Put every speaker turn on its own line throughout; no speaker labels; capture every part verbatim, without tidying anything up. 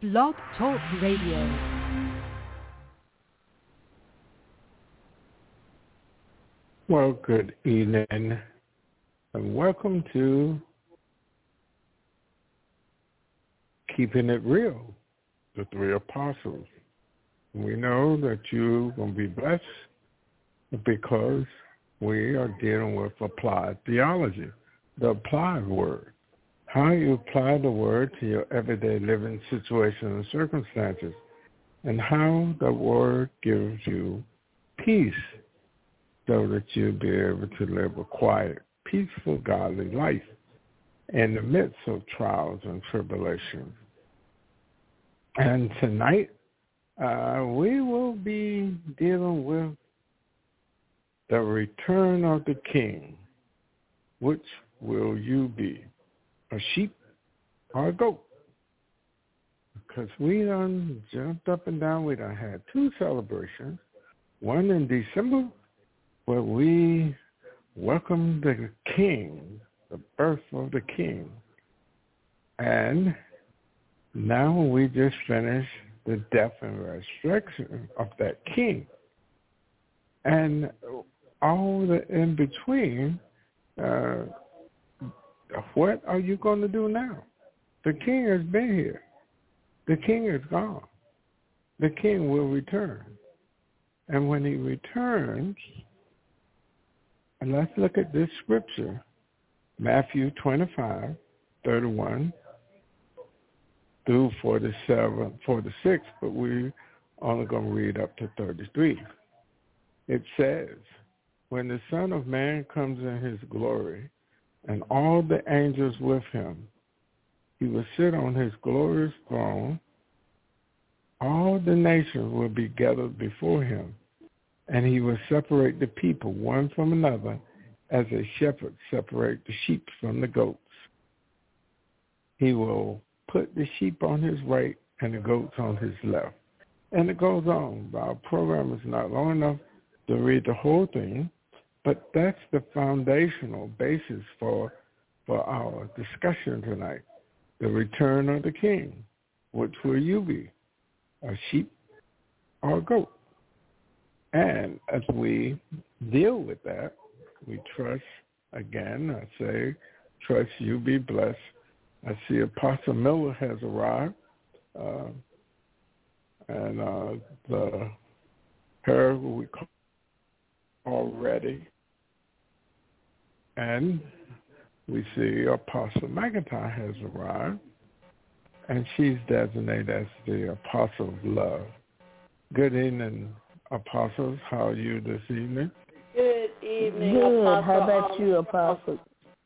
Blog Talk Radio.
Well, good evening, and welcome to Keeping It Real, the Three Apostles. We know that you're going to be blessed because we are dealing with applied theology, the applied word. How you apply the word to your everyday living situations and circumstances, and how the word gives you peace, so that you'll be able to live a quiet, peaceful, godly life in the midst of trials and tribulations. And tonight, uh, we will be dealing with the return of the King. Which will you be, a sheep or a goat? Because we done jumped up and down. We done had two celebrations, one in December, where we welcome the King, the birth of the King. And now we just finished the death and resurrection of that King. And all the in between, uh, what are you going to do now? The King has been here. The King is gone. The King will return. And when he returns, and let's look at this scripture, Matthew twenty-five, thirty-one through forty-seven, forty-six, but we're only going to read up to thirty-three. It says, when the Son of Man comes in his glory, and all the angels with him, he will sit on his glorious throne. All the nations will be gathered before him, and he will separate the people one from another as a shepherd separates the sheep from the goats. He will put the sheep on his right and the goats on his left. And it goes on. Our program is not long enough to read the whole thing, but that's the foundational basis for, for our discussion tonight. The return of the King. Which will you be, a sheep or a goat? And as we deal with that, we trust, again, I say, trust you be blessed. I see Apostle Miller has arrived, uh, and uh, the her who we call already, and we see Apostle McIntyre has arrived, and she's designated as the Apostle of Love. Good evening, Apostles. How are you this evening?
Good evening,
Good.
Apostle.
How about you, Apostle?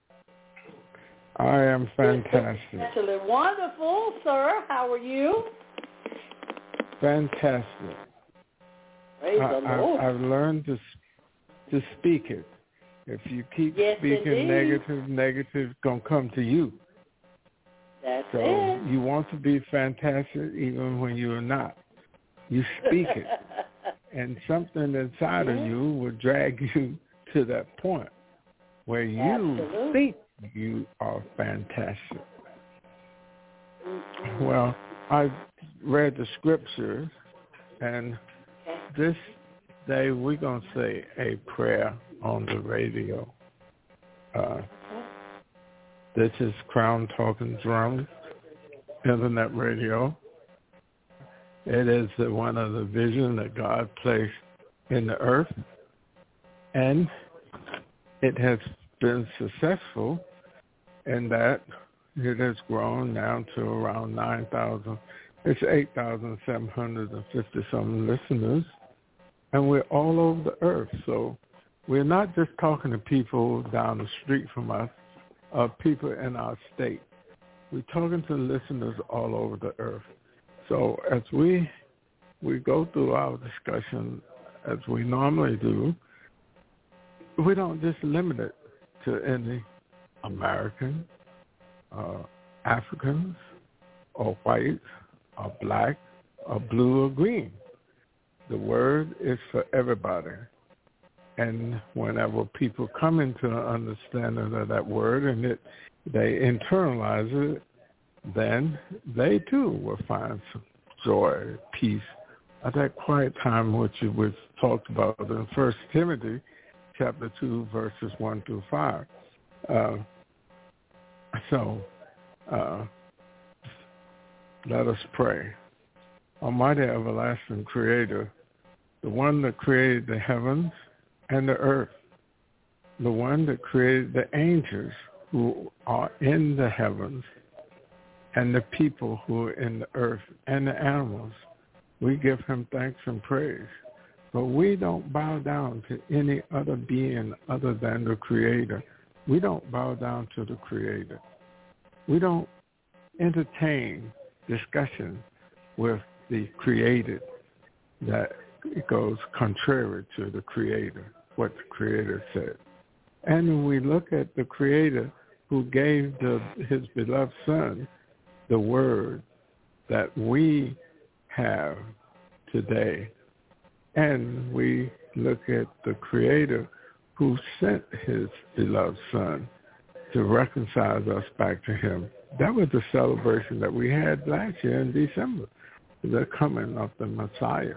I am fantastic.
Actually, wonderful, sir. How are you?
Fantastic.
Praise
I,
the
I,
Lord.
I've learned to to speak it. If you keep
Yes,
speaking
indeed.
negative, negative, it's going to come to you.
That's
So
it.
you want to be fantastic even when you're not. You speak it. And something inside
yeah.
of you will drag you to that point where you
Absolutely.
think you are fantastic.
Mm-hmm.
Well, I've read the scriptures, and
Okay.
this day we're going to say a prayer on the radio. Uh, this is Crown Talking Drums, Internet Radio. It is the, one of the visions that God placed in the earth, and it has been successful in that it has grown now to around nine thousand. It's eight thousand seven hundred fifty some listeners, and we're all over the earth. So we're not just talking to people down the street from us, or people in our state. We're talking to listeners all over the earth. So as we we go through our discussion, as we normally do, we don't just limit it to any American, uh, Africans, or white, or black, or blue, or green. The word is for everybody. And whenever people come into an understanding of that word and it, they internalize it, then they too will find some joy, peace at that quiet time which was talked about in First Timothy chapter two, verses one through five. Uh, so uh, let us pray. Almighty everlasting Creator, the one that created the heavens and the earth, the one that created the angels who are in the heavens and the people who are in the earth and the animals, we give him thanks and praise. But we don't bow down to any other being other than the Creator. We don't bow down to the Creator. We don't entertain discussion with the created that goes contrary to the Creator, what the Creator said. And when we look at the Creator who gave the, his beloved Son the word that we have today, and we look at the Creator who sent his beloved Son to reconcile us back to him. That was the celebration that we had last year in December, the coming of the Messiah.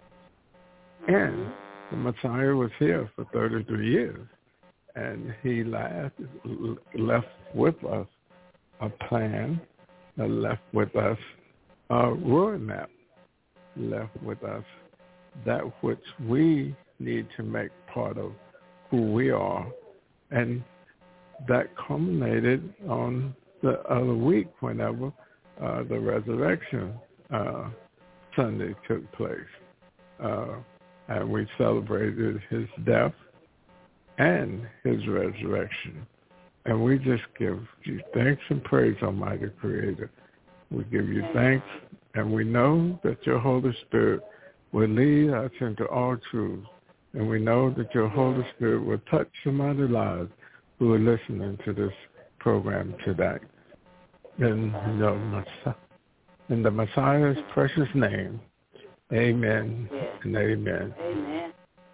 And the Messiah was here for thirty-three years, and he left, left with us a plan, left with us a roadmap, left with us that which we need to make part of who we are. And that culminated on the other week whenever uh, the resurrection uh, Sunday took place. Uh, and we celebrated his death and his resurrection. And we just give you thanks and praise, Almighty Creator. We give you thanks, and we know that your Holy Spirit will lead us into all truth. And we know that your Holy Spirit will touch somebody's lives who are listening to this program today. In the, in the Messiah's precious name, amen and amen.
Amen.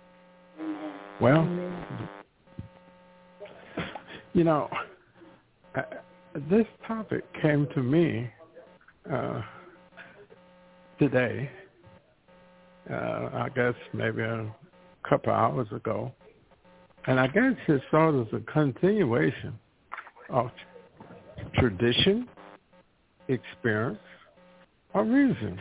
Well, you know, uh, this topic came to me uh, today, uh, I guess maybe a couple hours ago, and I guess it's sort of a continuation of tradition, experience, or reason.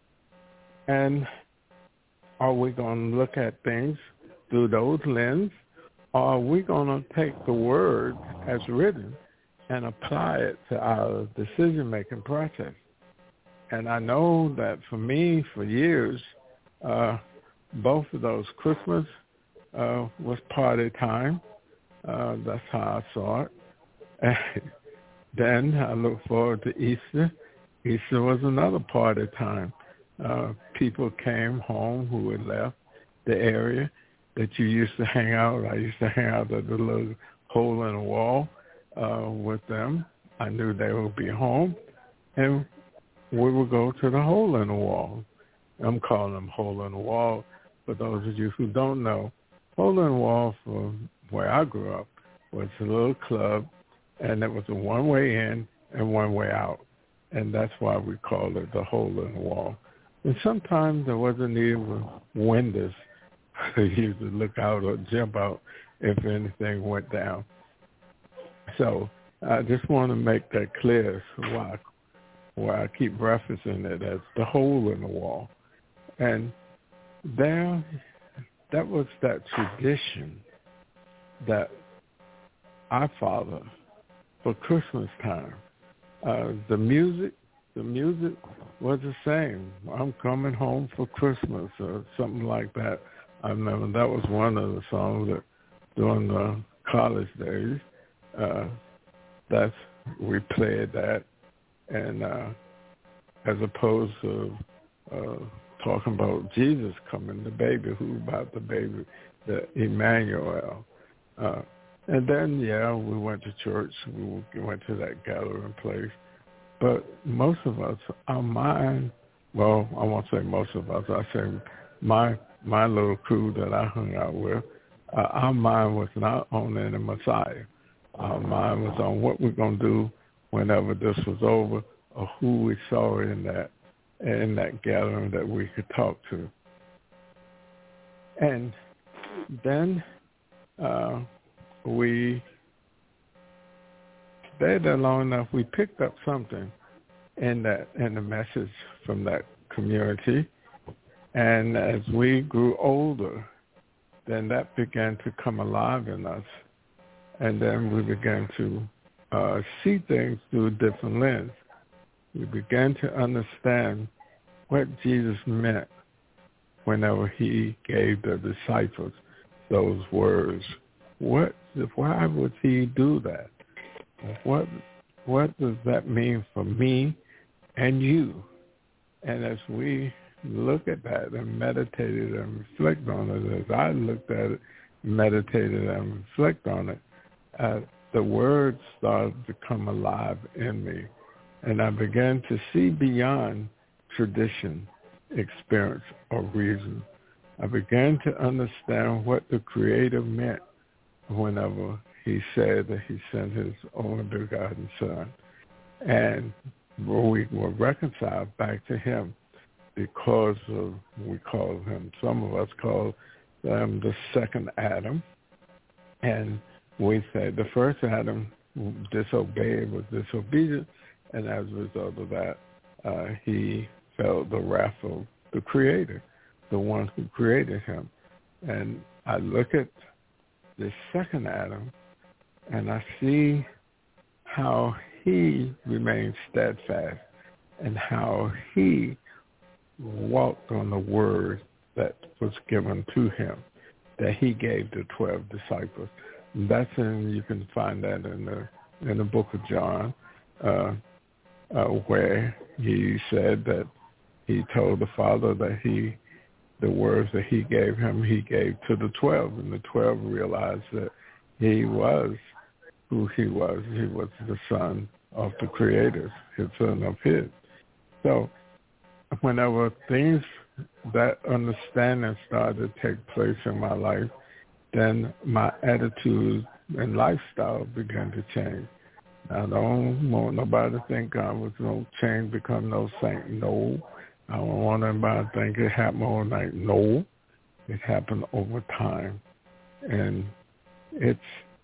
And are we going to look at things through those lenses, or are we going to take the word as written and apply it to our decision-making process? And I know that for me, for years, uh, both of those, Christmas uh, was party time. Uh, that's how I saw it. And then I look forward to Easter. Easter was another party time. Uh, people came home who had left the area that you used to hang out. I used to hang out at the little hole in the wall uh, with them. I knew they would be home, and we would go to the hole in the wall. I'm calling them hole in the wall. For those of you who don't know, hole in the wall from where I grew up was a little club, and it was a one-way in and one-way out. And that's why we called it the hole in the wall. And sometimes there wasn't even windows. You used to look out or jump out if anything went down. So I just want to make that clear, so why, why I keep referencing it as the hole in the wall. And there, that was that tradition that I follow for Christmas time. Uh, the music, the music was the same. I'm coming home for Christmas or something like that. I remember that was one of the songs that during the college days, uh, that's, we played that. And uh, as opposed to uh, talking about Jesus coming, the baby, who about the baby, the Emmanuel. Uh, and then, yeah, we went to church. We went to that gathering place. But most of us, our mind, well, I won't say most of us, I say my my little crew that I hung out with, uh, our mind was not on any Messiah. Our mind was on what we're going to do whenever this was over, of who we saw in that in that gathering that we could talk to. And then uh, we stayed there long enough. We picked up something in that in the message from that community. And as we grew older, then that began to come alive in us. And then we began to uh, see things through a different lens. We began to understand what Jesus meant whenever he gave the disciples those words. What? Why would he do that? What? What does that mean for me and you? And as we look at that and meditated and reflect on it, as I looked at it, meditated and reflect on it, uh, the words started to come alive in me. And I began to see beyond tradition, experience, or reason. I began to understand what the Creator meant whenever he said that he sent his only begotten Son. And we were reconciled back to him because of, we call him, some of us call him the second Adam. And we said the first Adam disobeyed, was disobedient, and as a result of that, uh, he felt the wrath of the Creator, the one who created him. And I look at the second Adam, and I see how he remained steadfast and how he walked on the word that was given to him, that he gave the twelve disciples. And that's in, you can find that in the in the book of John, uh, uh, where he said that he told the Father that he, the words that he gave him, he gave to the twelve, and the twelve realized that he was who he was. He was the Son of the Creator, his Son of his. So whenever things, that understanding started to take place in my life, then my attitude and lifestyle began to change. I don't want nobody to think I was no change, become no saint. No. I don't want anybody to think it happened overnight. No. It happened over time. And it's,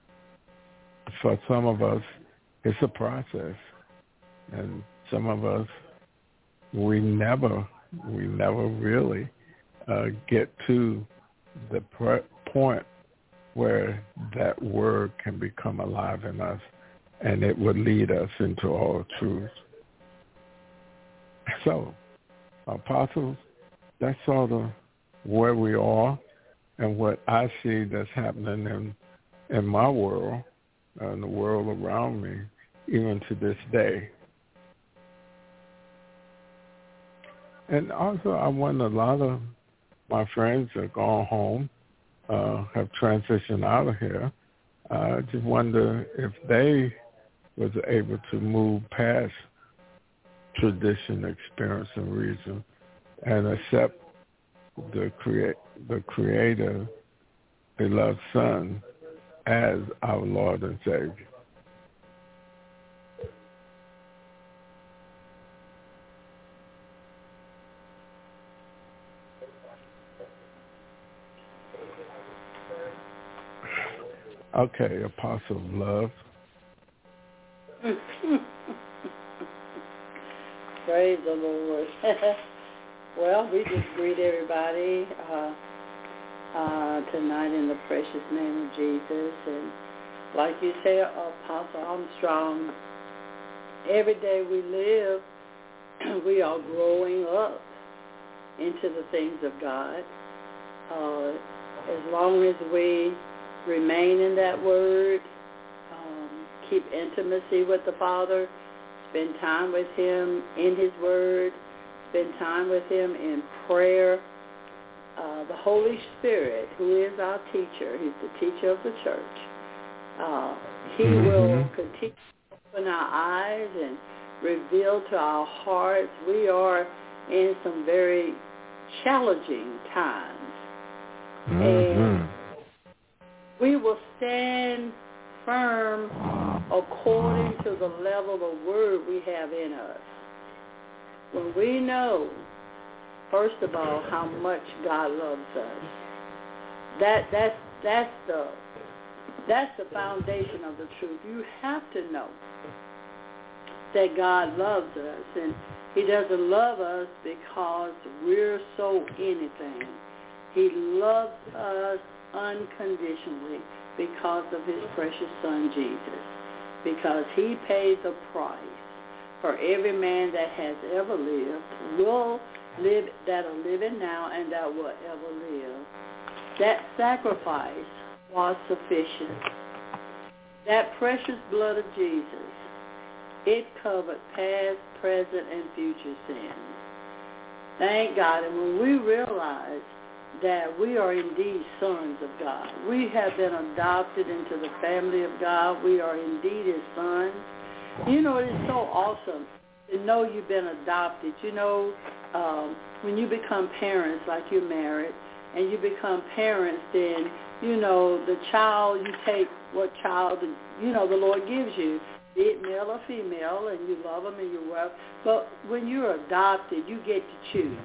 for some of us, it's a process. And some of us, we never, we never really uh, get to the pre- point where that word can become alive in us, and it would lead us into all truth. So, apostles, that's sort of where we are and what I see that's happening in in my world, uh, in the world around me, even to this day. And also, I wonder, a lot of my friends have gone home, uh, have transitioned out of here. I uh, just wonder if they was able to move past tradition, experience, and reason, and accept the create the Creator, beloved Son, as our Lord and Savior. Okay, Apostle of Love.
Praise the Lord. Well, we just greet everybody uh, uh, tonight in the precious name of Jesus. And like you say, Apostle Armstrong, every day we live, we are growing up into the things of God. Uh, as long as we remain in that word, um, keep intimacy with the Father, spend time with him in his word, spend time with him in prayer. Uh, the Holy Spirit, who is our teacher, he's the teacher of the church, uh, he mm-hmm. will continue to open our eyes and reveal to our hearts. We are in some very challenging times. Mm-hmm. And we will stand firm according to the level of word we have in us. when we know, first of all, how much God loves us, that that's that's the that's the foundation of the truth. You have to know that God loves us, and He doesn't love us because we're so anything. He loves us unconditionally because of His precious Son, Jesus, because He paid the price for every man that has ever lived, will live, that are living now, and that will ever live. That sacrifice was sufficient. That precious blood of Jesus, it covered past, present, and future sins. Thank God. And when we realize that we are indeed sons of God, we have been adopted into the family of God, we are indeed His sons. You know, it's so awesome to know you've been adopted. You know, um, when you become parents, like you're married, and you become parents, then, you know, the child, you take what child, you know, the Lord gives you, be it male or female, and you love them and you love. But when you're adopted, you get to choose.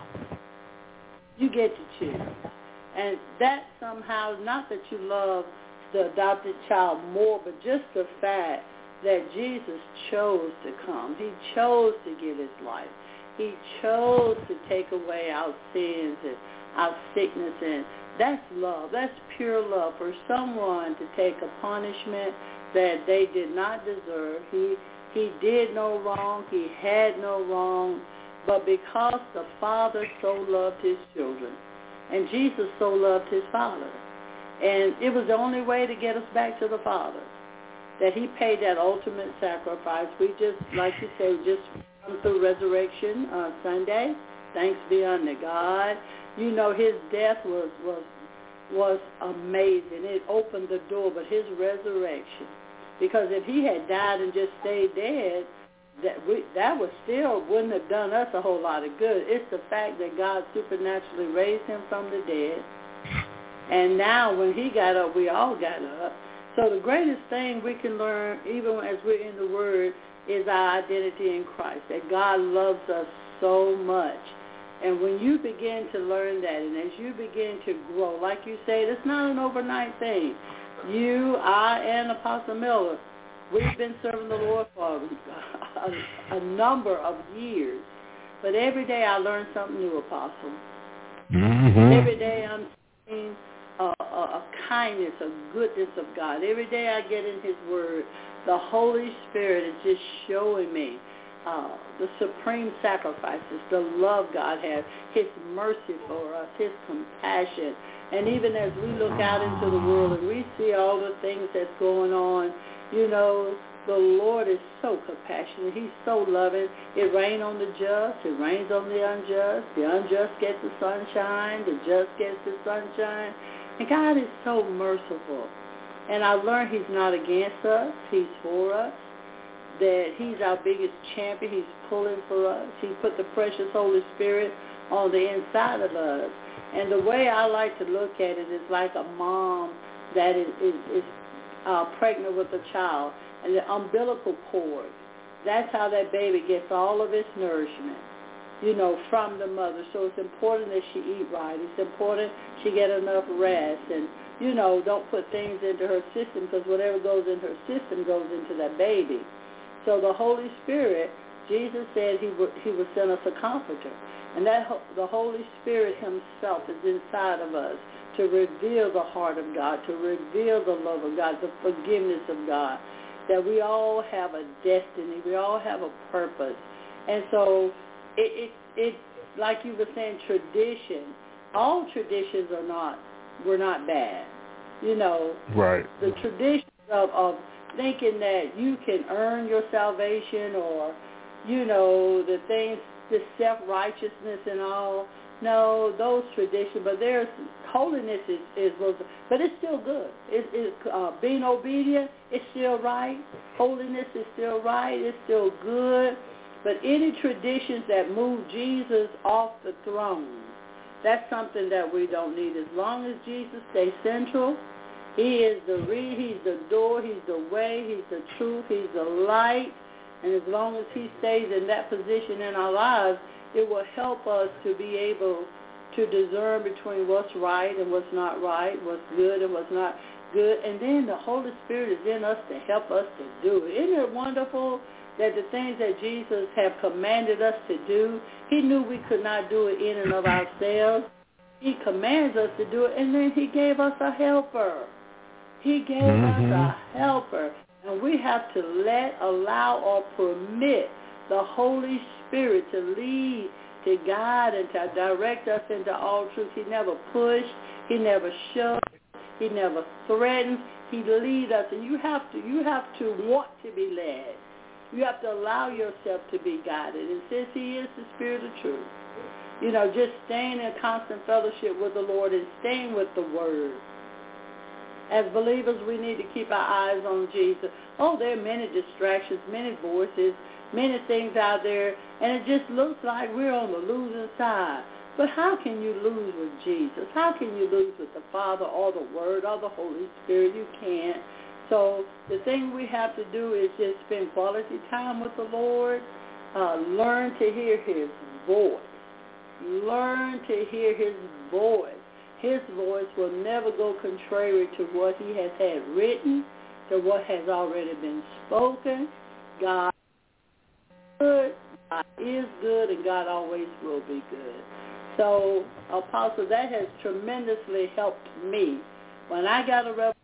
You get to choose. And that somehow, not that you love the adopted child more, but just the fact that Jesus chose to come. He chose to give His life. He chose to take away our sins and our sickness, and that's love. That's pure love for someone to take a punishment that they did not deserve. He he did no wrong. He had no wrong. But because the Father so loved His children, and Jesus so loved His Father, and it was the only way to get us back to the Father, that He paid that ultimate sacrifice. We just, like you say, we just come through Resurrection uh, Sunday. Thanks be unto God. You know, His death was was was amazing. It opened the door, but His resurrection, because if He had died and just stayed dead, that we, that was still wouldn't have done us a whole lot of good. It's the fact that God supernaturally raised Him from the dead, and now when He got up, we all got up. So the greatest thing we can learn, even as we're in the Word, is our identity in Christ, that God loves us so much. And when you begin to learn that, and as you begin to grow, like you said, it's not an overnight thing. You, I, and Apostle Miller, we've been serving the Lord for a, a number of years. But every day I learn something new, Apostle. Mm-hmm. Every day I'm seeing a, a, a kindness, a goodness of God. Every day I get in His Word, the Holy Spirit is just showing me Uh, the supreme sacrifices, the love God has, His mercy for us, His compassion. And even as we look out into the world and we see all the things that's going on, you know, the Lord is so compassionate. He's so loving. It rains on the just. It rains on the unjust. The unjust gets the sunshine. The just gets the sunshine. And God is so merciful. And I learned He's not against us. He's for us. That He's our biggest champion. He's pulling for us. He put the precious Holy Spirit on the inside of us. And the way I like to look at it is like a mom that is, is, is uh, pregnant with a child. And the umbilical cord, that's how that baby gets all of its nourishment, you know, from the mother. So it's important that she eat right. It's important she get enough rest. And, you know, don't put things into her system, because whatever goes in her system goes into that baby. So the Holy Spirit, Jesus said He would He would send us a comforter, and that the Holy Spirit Himself is inside of us to reveal the heart of God, to reveal the love of God, the forgiveness of God. That we all have a destiny, we all have a purpose, and so it it, it like you were saying, tradition. All traditions are not were not bad, you know.
Right.
The traditions of, of thinking that you can earn your salvation, or, you know, the things, the self-righteousness and all. No, those traditions, but there's holiness is, is but it's still good. It, it, uh, being obedient is still right. Holiness is still right. It's still good. But any traditions that move Jesus off the throne, that's something that we don't need. As long as Jesus stays central, He is the re, He's the door, He's the way, He's the truth, He's the light. And as long as he stays in that position in our lives, it will help us to be able to discern between what's right and what's not right, what's good and what's not good. And then the Holy Spirit is in us to help us to do it. Isn't it wonderful that the things that Jesus have commanded us to do, he knew we could not do it in and of ourselves. He commands us to do it, and then he gave us a helper. He gave mm-hmm. us a helper. And we have to let, allow, or permit the Holy Spirit to lead, to guide, and to direct us into all truth. He never pushed. He never shoved. He never threatened. He leads us, and you have to, you have to want to be led. You have to allow yourself to be guided. And since he is the Spirit of truth, you know, just staying in constant fellowship with the Lord and staying with the Word. As believers, we need to keep our eyes on Jesus. Oh, there are many distractions, many voices, many things out there, and it just looks like we're on the losing side. But how can you lose with Jesus? How can you lose with the Father or the Word or the Holy Spirit? You can't. So the thing we have to do is just spend quality time with the Lord, uh, learn to hear his voice. Learn to hear his voice. His voice will never go contrary to what he has had written, to what has already been spoken. God is good, God is good, and God always will be good. So, Apostle, that has tremendously helped me. When I got a revelation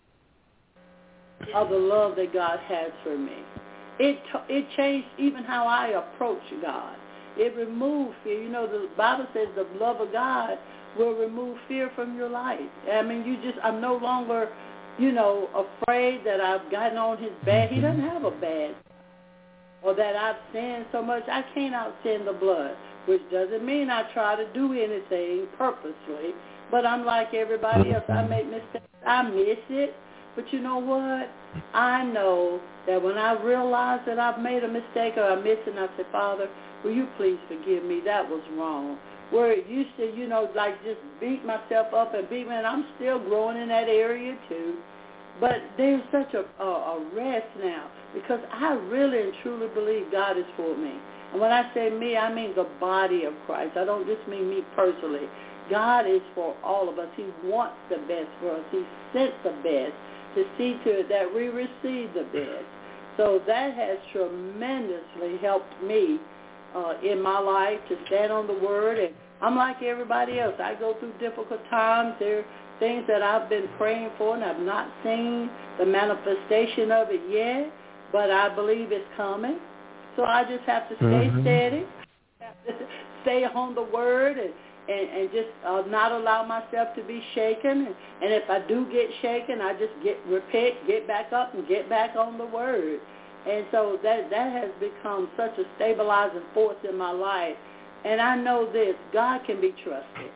of the love that God has for me, it it changed even how I approach God. It removed fear. You know, the Bible says the love of God will remove fear from your life. I mean, you just, I'm no longer, you know, afraid that I've gotten on his bad. He doesn't have a bad. Or that I've sinned so much, I can't out-sin the blood, which doesn't mean I try to do anything purposely. But I'm like everybody else. I make mistakes. I miss it. But you know what? I know that when I realize that I've made a mistake or I miss it, and I say, Father, will you please forgive me? That was wrong. Where it used to, you know, like just beat myself up and beat me, and I'm still growing in that area too. But there's such a, a, a rest now because I really and truly believe God is for me. And when I say me, I mean the body of Christ. I don't just mean me personally. God is for all of us. He wants the best for us. He sent the best to see to it that we receive the best. So that has tremendously helped me uh, in my life to stand on the Word. And I'm like everybody else. I go through difficult times. There are things that I've been praying for and I've not seen the manifestation of it yet, but I believe it's coming. So I just have to stay mm-hmm. steady, stay on the Word, and, and, and just uh, not allow myself to be shaken. And, and if I do get shaken, I just get repent, get back up, and get back on the Word. And so that that has become such a stabilizing force in my life. And I know this, God can be trusted.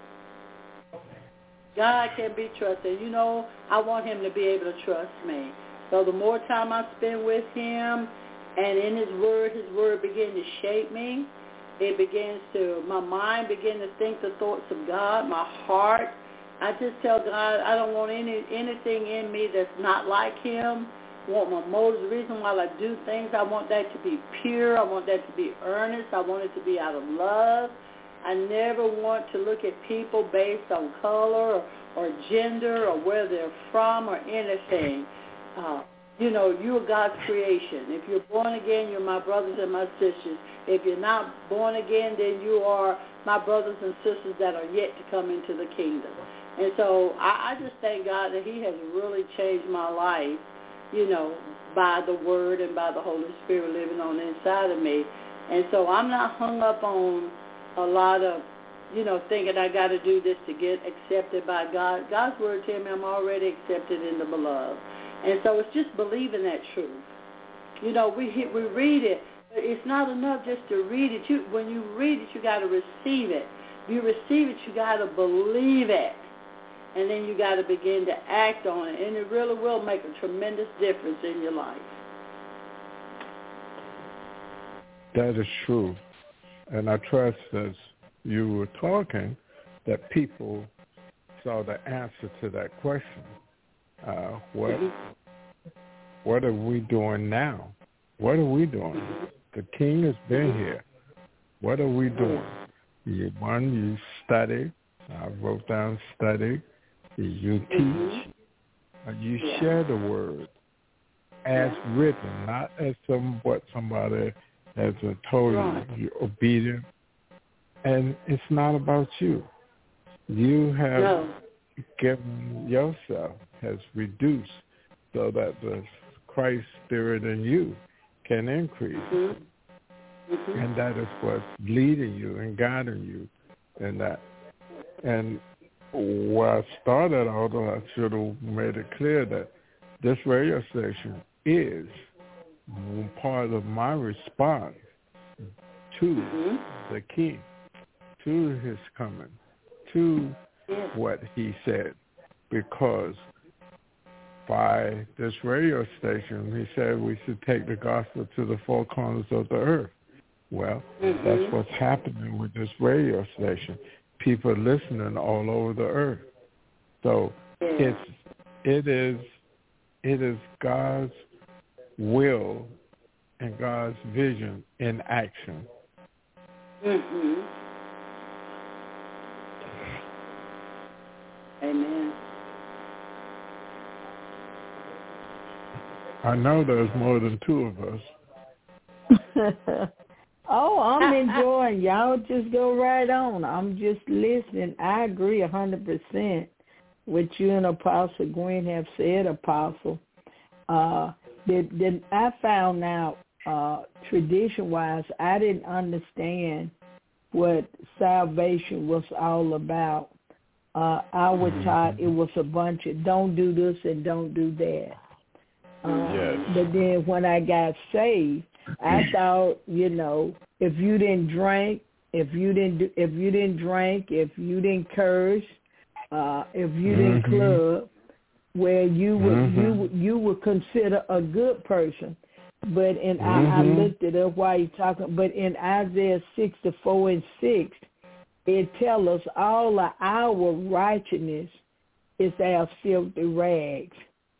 God can be trusted. You know, I want him to be able to trust me. So the more time I spend with him and in his word, his word begins to shape me. It begins to, my mind begins to think the thoughts of God, my heart. I just tell God I don't want any anything in me that's not like him. I want my motives, the reason why I do things, I want that to be pure. I want that to be earnest. I want it to be out of love. I never want to look at people based on color or, or gender or where they're from or anything. Uh, you know, you're God's creation. If you're born again, you're my brothers and my sisters. If you're not born again, then you are my brothers and sisters that are yet to come into the kingdom. And so I, I just thank God that he has really changed my life, you know, by the Word and by the Holy Spirit living on the inside of me. And so I'm not hung up on a lot of, you know, thinking I got to do this to get accepted by God. God's Word tells me I'm already accepted in the beloved. And so it's just believing that truth. You know, we we read it, but it's not enough just to read it. You, when you read it, you got to receive it. If you receive it, you got to believe it. And then you got to begin to act on it. And it really will make a tremendous difference in your life.
That is true. And I trust as you were talking that people saw the answer to that question. Uh, what, what are we doing now? What are we doing The king has been here. What are we doing? You, one, you study. I wrote down study. You teach. Mm-hmm. You yeah. share the word as yeah. written, not as some what somebody has told right. you. You're obedient. And it's not about you. You have no. given yourself, has reduced so that the Christ spirit in you can increase. Mm-hmm. Mm-hmm. And that is what's leading you and guiding you in that. And where I started, although I should have made it clear that this radio station is part of my response to mm-hmm. the King, to his coming, to yes. what he said, because by this radio station, he said we should take the gospel to the four corners of the earth. Well, mm-hmm. that's what's happening with this radio station. People listening all over the earth. So yeah. it's it is it is God's will and God's vision in action.
Mm-hmm. Amen.
I know there's more than two of
us. Oh, I'm enjoying. Y'all just go right on. I'm just listening. I agree one hundred percent with you and Apostle Gwen have said, Apostle. Uh, that, that I found out uh, tradition-wise, I didn't understand what salvation was all about. Uh, I was taught it was a bunch of don't do this and don't do that. Uh, yes. But then when I got saved, I thought, you know, if you didn't drink, if you didn't, do, if you didn't drink, if you didn't curse, uh, if you mm-hmm. didn't club, where you would mm-hmm. you you would consider a good person. But in mm-hmm. I, I looked it up while you're talking. But in Isaiah sixty-four and six, it tells us all of our righteousness is as filthy rags.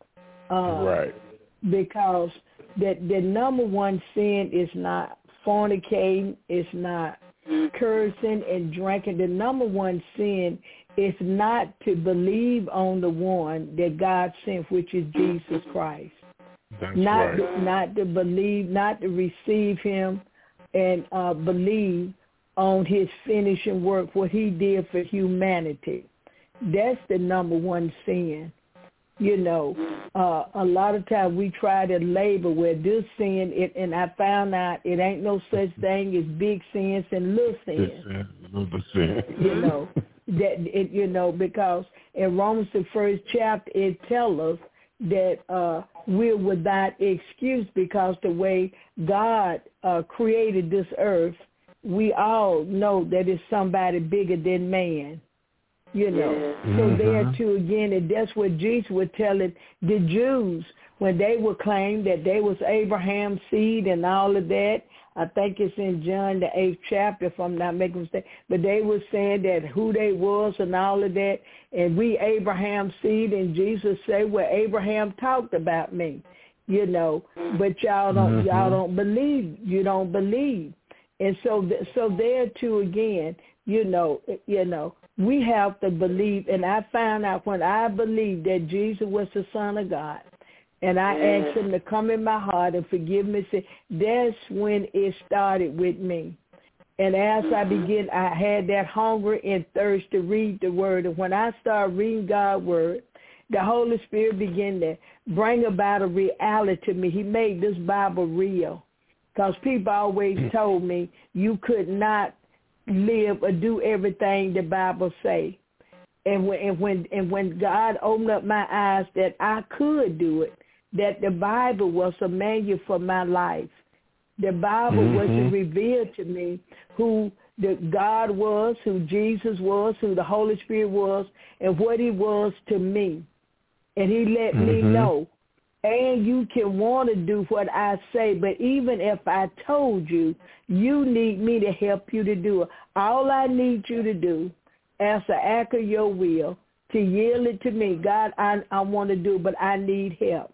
Uh,
right.
Because the, the number one sin is not fornicating, it's not cursing and drinking. The number one sin is not to believe on the one that God sent, which is Jesus Christ.
That's
not
right.
to, not to believe, not to receive him and uh, believe on his finishing work, what he did for humanity. That's the number one sin. You know, uh, a lot of times we try to label where this sin, it, and I found out it ain't no such thing as big sins and little sins.
Little sin.
You know, that it, you know, because in Romans the first chapter it tells us that uh, we're without excuse because the way God uh, created this earth, we all know that it's somebody bigger than man. You know, yeah. so mm-hmm. there too again, and that's what Jesus was telling the Jews when they would claim that they was Abraham's seed and all of that. I think it's in John the eighth chapter, if I'm not making a mistake. But they were saying that who they was and all of that, and we Abraham's seed, and Jesus said, "Well, Abraham talked about me," you know. But y'all don't, mm-hmm. y'all don't believe. You don't believe, and so, so there too again, you know, you know. We have to believe, and I found out when I believed that Jesus was the Son of God, and I yeah. asked him to come in my heart and forgive me, that's when it started with me. And as mm-hmm. I began, I had that hunger and thirst to read the Word, and when I started reading God's Word, the Holy Spirit began to bring about a reality to me. He made this Bible real, because people always told me you could not live or do everything the Bible say. And when, and when and when God opened up my eyes that I could do it, that the Bible was a manual for my life. The Bible mm-hmm. was to reveal to me who the God was, who Jesus was, who the Holy Spirit was, and what he was to me. And he let mm-hmm. me know. And you can want to do what I say, but even if I told you, you need me to help you to do it. All I need you to do, as an act of your will, to yield it to me. God, I, I want to do it, but I need help.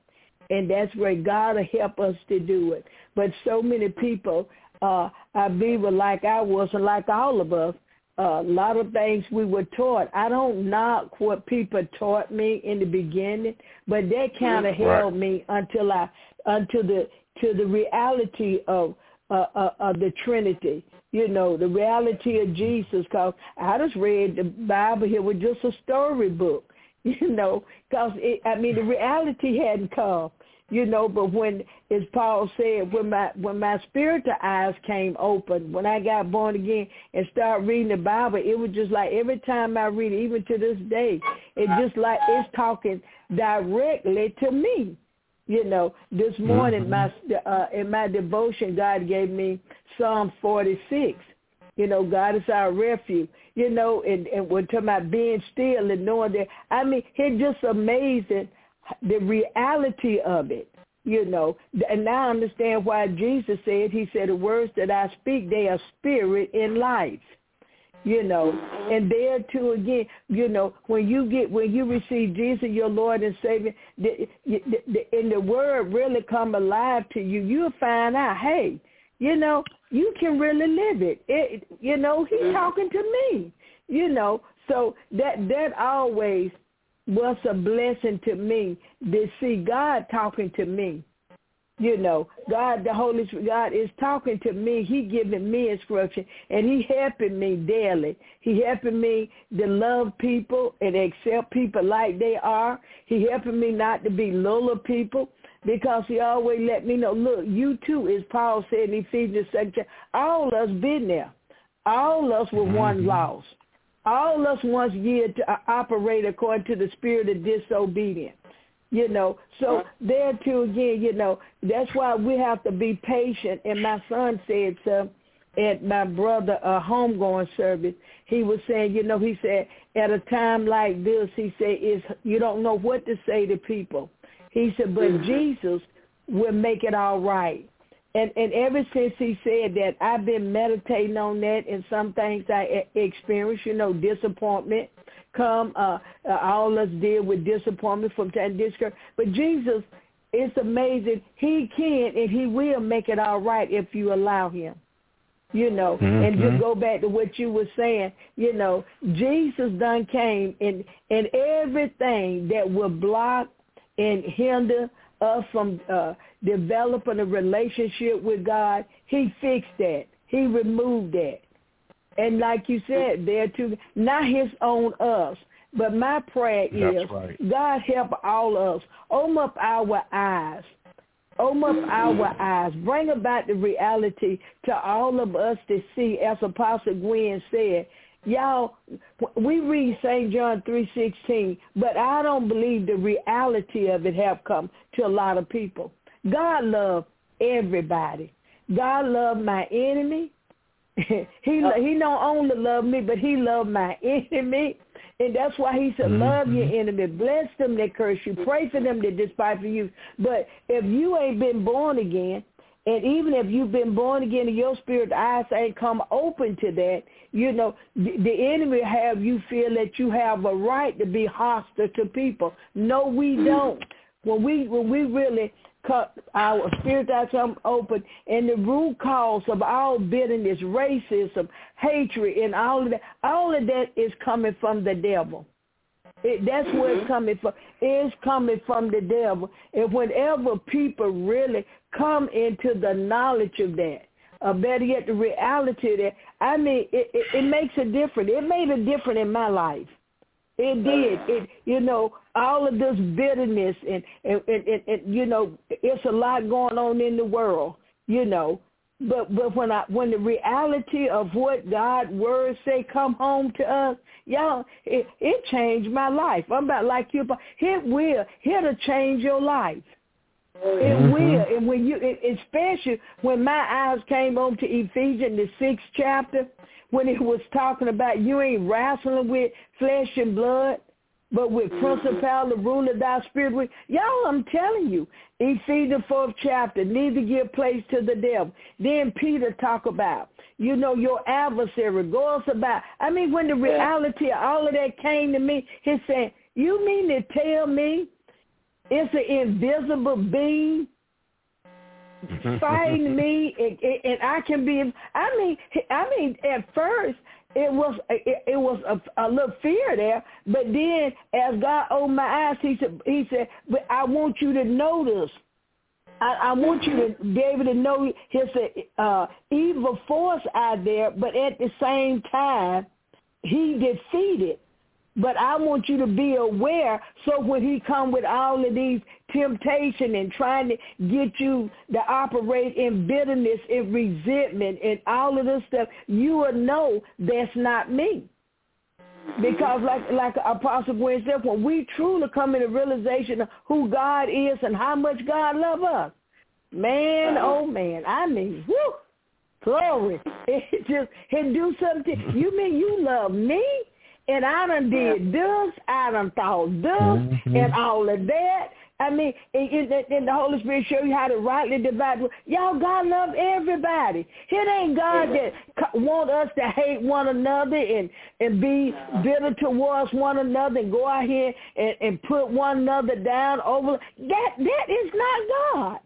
And that's where God will help us to do it. But so many people, uh, I believe, were like I was, and like all of us, uh, a lot of things we were taught. I don't knock what people taught me in the beginning, but that kind of
right.
held me until I, until the to the reality of uh, uh, of the Trinity. You know, the reality of Jesus. Because I just read the Bible here with just a storybook. You know, because, I mean, the reality hadn't come, you know, but when, as Paul said, when my when my spiritual eyes came open, when I got born again and started reading the Bible, it was just like every time I read it, even to this day, it just like it's talking directly to me. You know, this morning, mm-hmm. my uh, in my devotion, God gave me Psalm forty-six. You know, God is our refuge. You know, and, and we're talking about being still and knowing that. I mean, it's just amazing, the reality of it, you know. And now I understand why Jesus said, he said, the words that I speak, they are spirit and life, you know. And there too, again, you know, when you get, when you receive Jesus, your Lord and Savior, the, the, the, and the word really come alive to you, you'll find out, hey, you know, you can really live it. it you know, he's talking to me, you know. So that that always was a blessing to me to see God talking to me. You know, God, the Holy Spirit, God is talking to me. He giving me instruction, and he helping me daily. He helping me to love people and accept people like they are. He helping me not to be little people. Because he always let me know, look, you too, as Paul said in Ephesians section, all of us been there. All of us were mm-hmm. one lost. All of us once year to uh, operate according to the spirit of disobedience. You know, so there too again, you know, that's why we have to be patient. And my son said so at my brother uh, homegoing service. He was saying, you know, he said, at a time like this, he said, it's, you don't know what to say to people. He said, but mm-hmm. Jesus will make it all right. And and ever since he said that, I've been meditating on that, and some things I experience, you know, disappointment come. Uh, uh, all of us deal with disappointment from time to time. But Jesus, it's amazing. He can and he will make it all right if you allow him. You know, mm-hmm. and just go back to what you were saying, you know, Jesus done came, and, and everything that will block and hinder us from uh, developing a relationship with God, he fixed that. He removed that. And like you said, there too, not his own us, but my prayer is, right. God help all of us. Open up our eyes. Open up our eyes. Bring about the reality to all of us to see, as Apostle Gwen said. Y'all, we read Saint John three sixteen, but I don't believe the reality of it have come to a lot of people. God loved everybody. God loved my enemy. he he don't only love me, but he loved my enemy. And that's why he said, mm-hmm. love your enemy, bless them that curse you, pray for them that despitefully use. But if you ain't been born again, and even if you've been born again and your spirit eyes ain't come open to that, you know, the, the enemy have you feel that you have a right to be hostile to people. No, we don't. When we when we really cut our spirit eyes come open, and the root cause of all bitterness, racism, hatred, and all of that, all of that is coming from the devil. It, that's where it's coming from. It's coming from the devil. And whenever people really come into the knowledge of that, or better yet, the reality of that, I mean, it, it, it makes a difference. It made a difference in my life. It did. It, you know, all of this bitterness and, and, and, and, and, you know, it's a lot going on in the world, you know. But but when I when the reality of what God's word say come home to us, y'all, it, it changed my life. I'm about like you, but it will. It'll change your life. It mm-hmm. will. And when you, it, especially when my eyes came on to Ephesians, the sixth chapter, when it was talking about you ain't wrestling with flesh and blood, but with principal, the ruler of thy spirit. Y'all, I'm telling you, Ephesians fourth chapter, neither give place to the devil. Then Peter talk about, you know, your adversary goes about. I mean, when the reality of all of that came to me, he said, you mean to tell me It's an invisible being fighting me, and, and, and I can be. I mean, I mean, at first it was it, it was a, a little fear there, but then as God opened my eyes, He said, He said, "But I want you to know this. I, I want you to be able to know His uh, evil force out there, but at the same time, He defeated." But I want you to be aware, so when he come with all of these temptation and trying to get you to operate in bitterness and resentment and all of this stuff, you will know that's not me. Because like like Apostle Gwen said, when we truly come into realization of who God is and how much God loves us, man, oh man, I mean, whoo, glory. It just, it do something. You mean you love me? And I done did this, I done thought this, mm-hmm. and all of that. I mean, and, and, and the Holy Spirit show you how to rightly divide. Y'all, God love everybody. It ain't God that want us to hate one another and, and be bitter towards one another and go out here and, and put one another down over. That That is not God.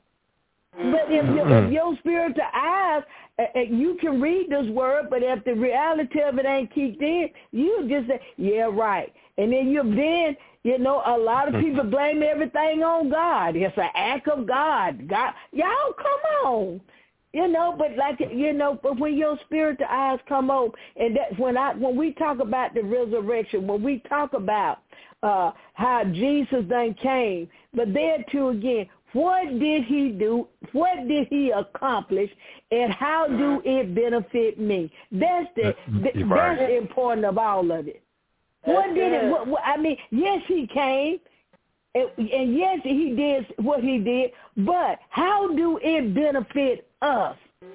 But if, you, if your spiritual eyes, uh, you can read this word, but if the reality of it ain't kicked in, you just say, yeah, right. And then you then, you know, a lot of people blame everything on God. It's an act of God. God, y'all, come on. You know, but like, you know, but when your spiritual eyes come on, and that when I when we talk about the resurrection, when we talk about uh, how Jesus then came, but there too again, what did he do? What did he accomplish? And how do it benefit me? That's the, the right. that's the important of all of it. What did it? What, what, I mean, yes, he came, and, and yes, he did what he did. But how do it benefit us?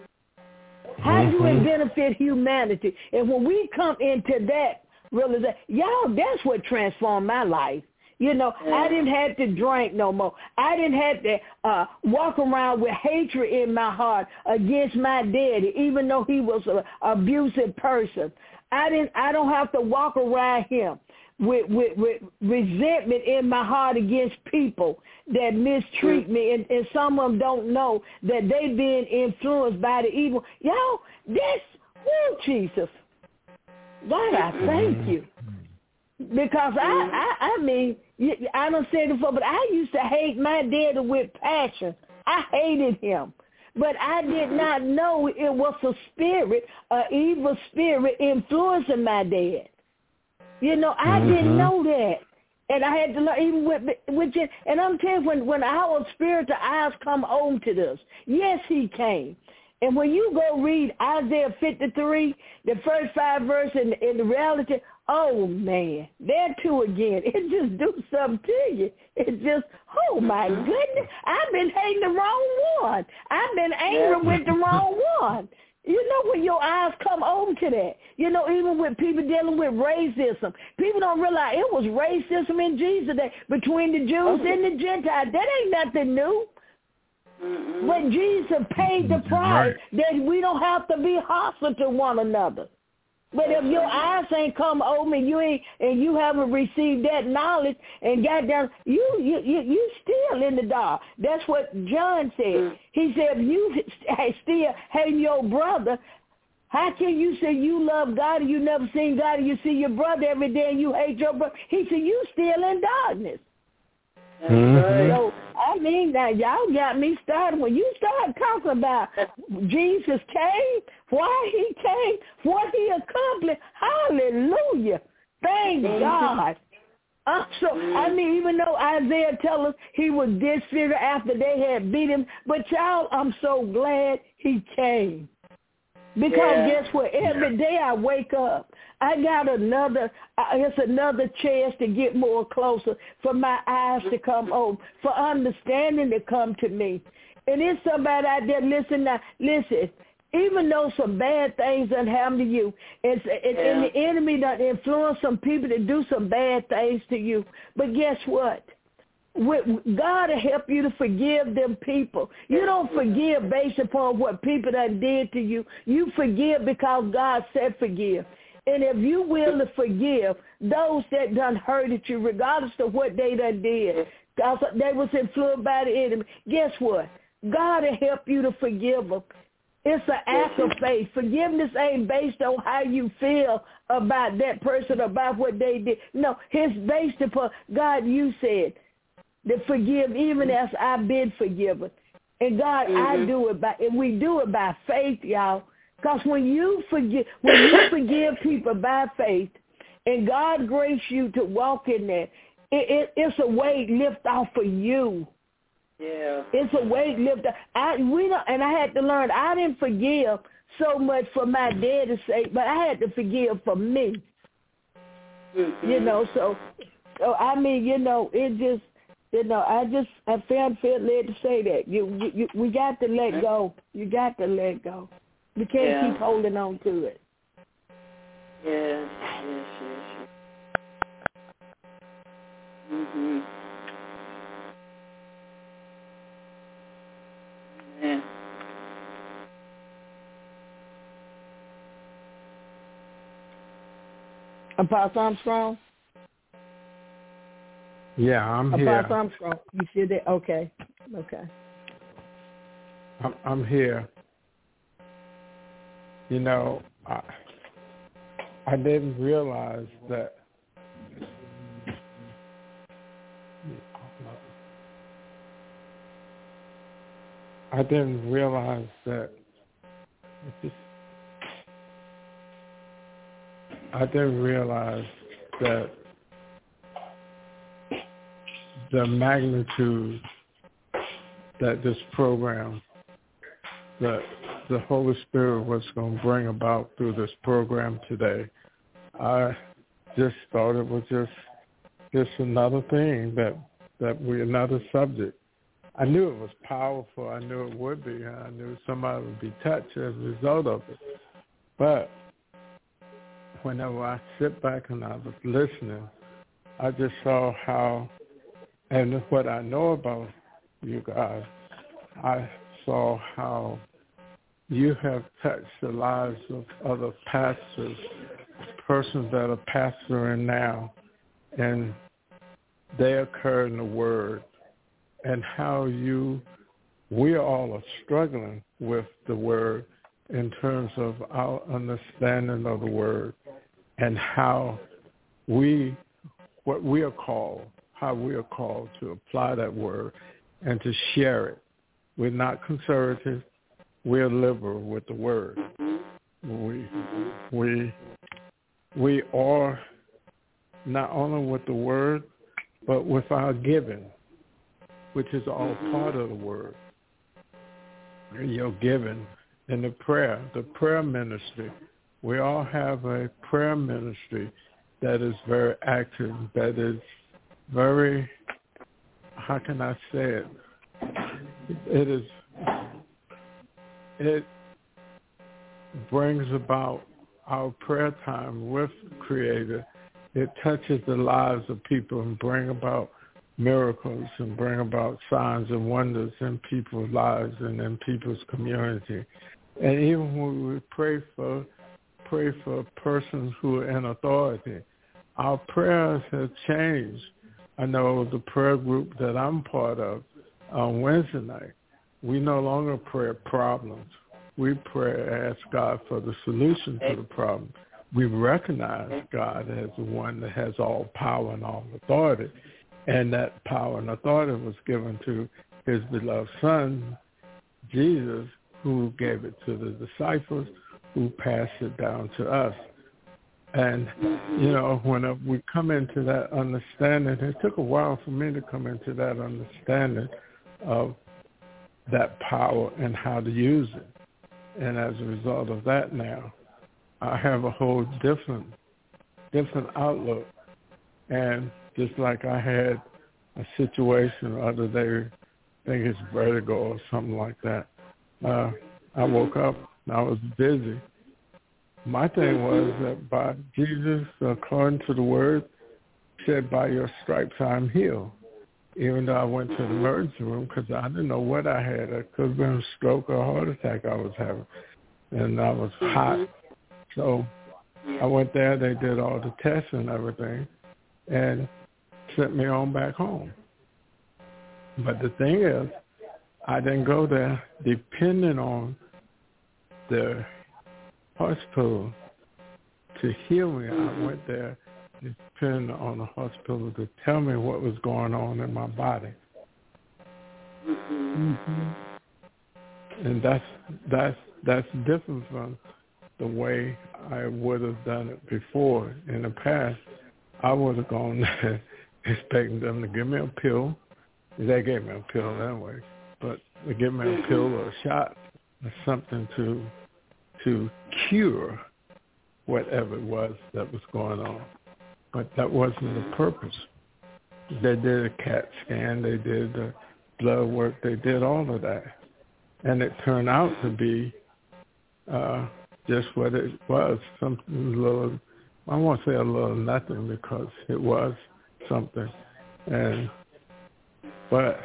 How mm-hmm. do it benefit humanity? And when we come into that realization, y'all, that's what transformed my life. You know, I didn't have to drink no more. I didn't have to uh, walk around with hatred in my heart against my daddy, even though he was an abusive person. I didn't. I don't have to walk around him with, with, with resentment in my heart against people that mistreat me, and, and some of them don't know that they've been influenced by the evil. Y'all, that's, woo, Jesus. God, I thank you. Because I, I, I mean, I don't say it before, but I used to hate my daddy with passion. I hated him. But I did not know it was a spirit, an evil spirit influencing my dad. You know, I mm-hmm. didn't know that. And I had to learn, even with, with it, and I'm telling you, when, when our spiritual eyes come home to this, yes, he came. And when you go read Isaiah fifty-three, the first five verses in, in the reality, oh, man, there too again, it just do something to you. It just, oh, my goodness, I've been hating the wrong one. I've been angry with the wrong one. You know, when your eyes come over to that, you know, even with people dealing with racism, people don't realize it was racism in Jesus' day between the Jews and the Gentiles. That ain't nothing new. Mm-hmm. But Jesus paid the price that we don't have to be hostile to one another. But if your eyes ain't come over and you ain't and you haven't received that knowledge and got down, you you you, you still in the dark. That's what John said. He said, if you still hate your brother, how can you say you love God and you never seen God and you see your brother every day and you hate your brother? He said, you still in darkness. Mm-hmm. So, I mean, now y'all got me started. When you start talking about Jesus came, why he came, what he accomplished, hallelujah, thank mm-hmm. God. Uh, so, I mean, even though Isaiah tells us he was disfigured after they had beat him, but y'all, I'm so glad he came. Because yeah. guess what? Every day I wake up, I got another, uh, it's another chance to get more closer, for my eyes to come open, for understanding to come to me. And it's somebody out there, listen now, listen, even though some bad things done happen to you, it's, it, yeah. and the enemy done influence some people to do some bad things to you. But guess what? God will help you to forgive them people. You don't forgive based upon what people done did to you. You forgive because God said forgive. And if you will to forgive those that done hurted you, regardless of what they done did, because they was influenced by the enemy, guess what? God will help you to forgive them. It's an act of faith. Forgiveness ain't based on how you feel about that person, about what they did. No, it's based upon, God, you said, to forgive even as I've been forgiven. And God, mm-hmm. I do it by, and we do it by faith, y'all. Because when you forgive, when you forgive people by faith, and God grace you to walk in that, it, it, it's a weight lift off for you.
Yeah.
It's a weight lift off. I we don't, and I had to learn. I didn't forgive so much for my daddy's sake, but I had to forgive for me. Mm-hmm. You know, so, so I mean, you know, it just. You know, I just I felt felt led to say that you, you, you we got to let go. You got to let go. You can't
yeah.
keep holding on to it.
Yes, yes, yes. Mhm. Yeah.
Apostle Armstrong.
Yeah, I'm
Apostle
here.
Apostle Armstrong, you see that? Okay, okay.
I'm, I'm here. You know, I, I didn't realize that. I didn't realize that. Just, I didn't realize that. The magnitude that this program, that the Holy Spirit was going to bring about through this program today. I just thought it was just just another thing that that we another subject. I knew it was powerful. I knew it would be. I knew somebody would be touched as a result of it. But whenever I sit back and I was listening, I just saw how. And what I know about you guys, I saw how you have touched the lives of other pastors, persons that are pastoring now, and they occur in the Word, and how you, we all are struggling with the Word in terms of our understanding of the Word, and how we, what we are called, how we are called to apply that word and to share it. We're not conservative. We're liberal with the word. We we we are not only with the word, but with our giving, which is all part of the word. Your giving and the prayer, the prayer ministry. We all have a prayer ministry that is very active, that is very, how can I say it? It is, it brings about our prayer time with the Creator. It touches the lives of people and bring about miracles and bring about signs and wonders in people's lives and in people's community. And even when we pray for, pray for persons who are in authority, our prayers have changed. I know the prayer group that I'm part of on Wednesday night, we no longer pray problems. We pray, ask God for the solution to the problem. We recognize God as the one that has all power and all authority, and that power and authority was given to his beloved Son, Jesus, who gave it to the disciples, who passed it down to us. And, you know, when we come into that understanding, it took a while for me to come into that understanding of that power and how to use it. And as a result of that now, I have a whole different, different outlook. And just like I had a situation the other day, I think it's vertigo or something like that. Uh, I woke up and I was busy. My thing was that by Jesus, according to the word, said, by your stripes I'm healed. Even though I went to the emergency room because I didn't know what I had. It could have been a stroke or a heart attack I was having. And I was hot. So
Yeah.
I went there. They did all the tests and everything, and sent me on back home. But the thing is, I didn't go there depending on the hospital to heal me.
Mm-hmm.
I went there depending on the hospital to tell me what was going on in my body.
Mm-hmm.
Mm-hmm. And that's that's that's different from the way I would have done it before. In the past, I would have gone there expecting them to give me a pill. They gave me a pill anyway, but they give me a pill or a shot or something to to cure whatever it was that was going on. But that wasn't the purpose. They did a CAT scan, they did the blood work, they did all of that. And it turned out to be uh, just what it was, something little, I won't say a little nothing because it was something. And but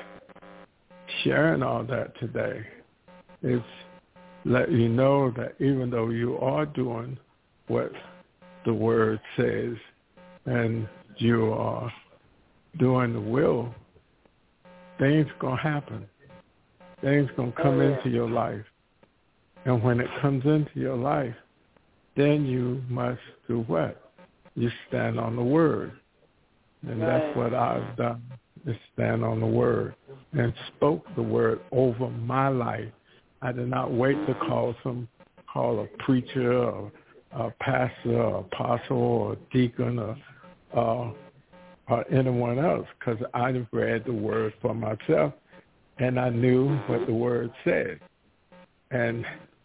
sharing all that today is let you know that even though you are doing what the word says and you are doing the will, things going to happen. Things going to come
oh, yeah.
into your life. And when it comes into your life, then you must do what? You stand on the word. And
right.
that's what I've done, is stand on the word and spoke the word over my life. I did not wait to call some, call a preacher or a pastor or apostle or deacon or, uh, or anyone else, because I read the word for myself and I knew what the word said. And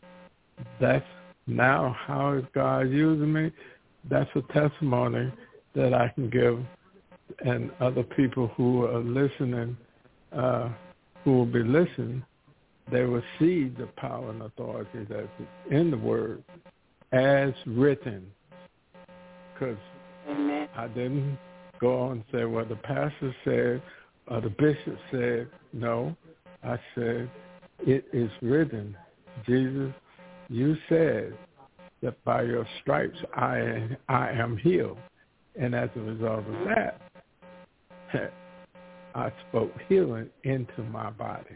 that's now how is God using me. That's a testimony that I can give, and other people who are listening, uh, who will be listening, they will see the power and authority that's in the word as written. Because I didn't go on and say, well, the pastor said, or the bishop said. No, I said, it is written. Jesus, you said that by your stripes I I am healed. And as a result of that, I spoke healing into my body.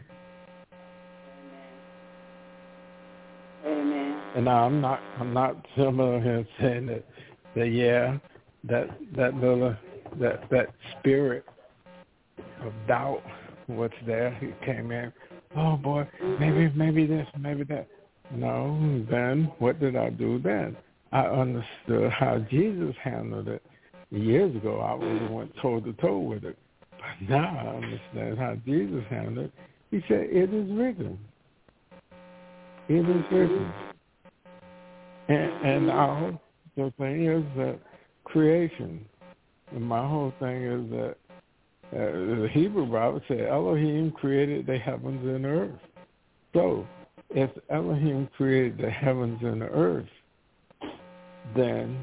Amen.
And now I'm not I'm not similar here saying that that yeah, that that little that that spirit of doubt was there. He came in, oh boy, maybe maybe this, maybe that. No, then what did I do then? I understood how Jesus handled it. Years ago, I would have went toe to toe with it. But now I understand how Jesus handled it. He said, it is written. It is written. And, and our whole the thing is that creation. And my whole thing is that uh, the Hebrew Bible said Elohim created the heavens and the earth. So if Elohim created the heavens and the earth, then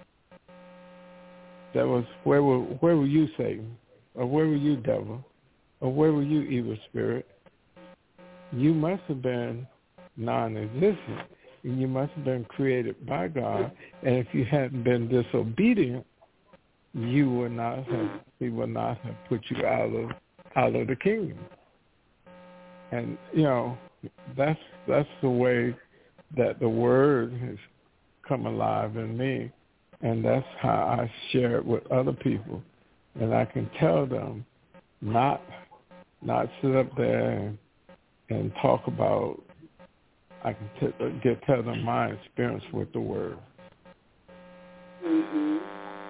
that was where were where were you, Satan, or where were you, devil, or where were you, evil spirit? You must have been non-existent, and you must have been created by God. And if you hadn't been disobedient, you would not have He would not have put you out of out of the kingdom. And you know that's that's the way that the word has come alive in me. And that's how I share it with other people. And I can tell them not not sit up there and, and talk about, I can t- get tell them my experience with the word.
Mm-hmm.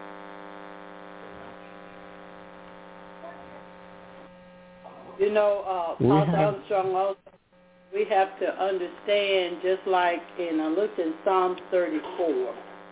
You know, uh, Pastor Armstrong, also, we have to understand, just like in, I looked in Psalm thirty-four,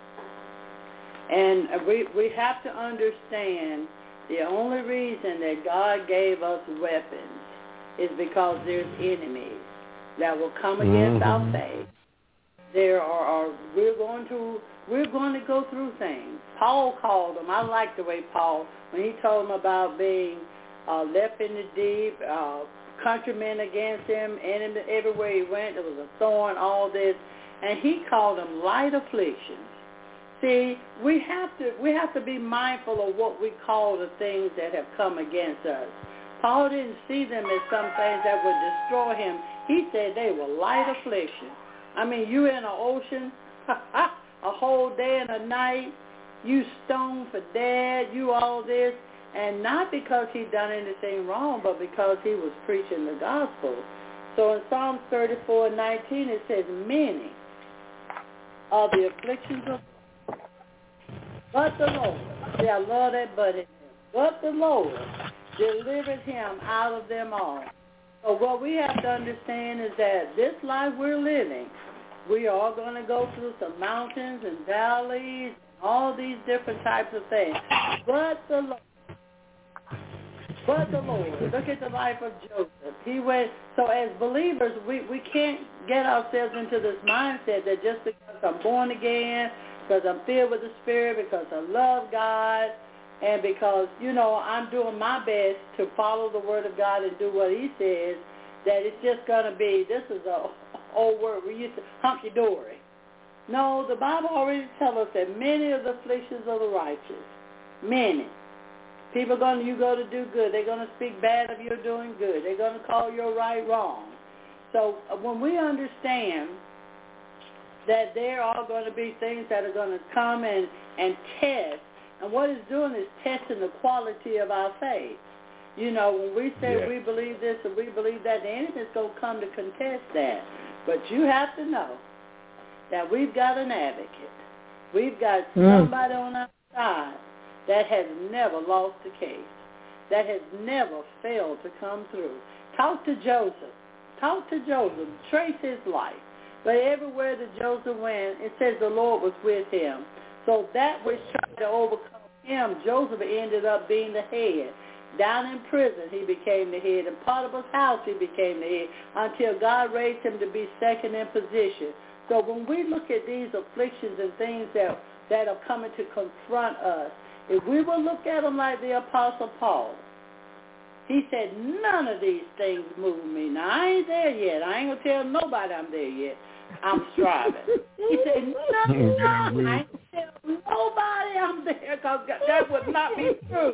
and we we have to understand the only reason that God gave us weapons is because there's enemies that will come against
mm-hmm.
our faith. There are, are we're going to we're going to go through things. Paul called them. I like the way Paul, when he told them about being uh, left in the deep, uh, countrymen against him, and everywhere he went there was a thorn, all this, and he called them light afflictions. See, we have to we have to be mindful of what we call the things that have come against us. Paul didn't see them as some things that would destroy him. He said they were light affliction. I mean, you in an ocean a whole day and a night, you stoned for dead, you all this, and not because he done anything wrong, but because he was preaching the gospel. So in Psalms thirty-four nineteen, it says, many are the afflictions of but the Lord. See, I love that, but it, but the Lord delivered him out of them all. So what we have to understand is that this life we're living, we are going to go through some mountains and valleys, all these different types of things. But the Lord, but the Lord, look at the life of Joseph. He went. So as believers, we, we can't get ourselves into this mindset that just because I'm born again, because I'm filled with the Spirit, because I love God, and because, you know, I'm doing my best to follow the Word of God and do what He says, that it's just going to be, this is a old word we used to, hunky-dory. No, the Bible already tells us that many of the afflictions of the righteous, many. People are going to, you go to do good. They're going to speak bad of you doing good. They're going to call your right wrong. So when we understand that there are going to be things that are going to come and, and test, and what it's doing is testing the quality of our faith. You know, when we say yeah. we believe this and we believe that, the enemy's going to come to contest that. But you have to know that we've got an advocate. We've got mm. somebody on our side that has never lost a case, that has never failed to come through. Talk to Joseph. Talk to Joseph. Trace his life. But everywhere that Joseph went, it says the Lord was with him. So that which tried to overcome him, Joseph ended up being the head. Down in prison, he became the head. In Potiphar's house, he became the head until God raised him to be second in position. So when we look at these afflictions and things that, that are coming to confront us, if we will look at them like the Apostle Paul, he said, none of these things move me. Now, I ain't there yet. I ain't going to tell nobody I'm there yet. I'm striving. He said, no, no, I ain't going to tell nobody I'm there because that would not be true.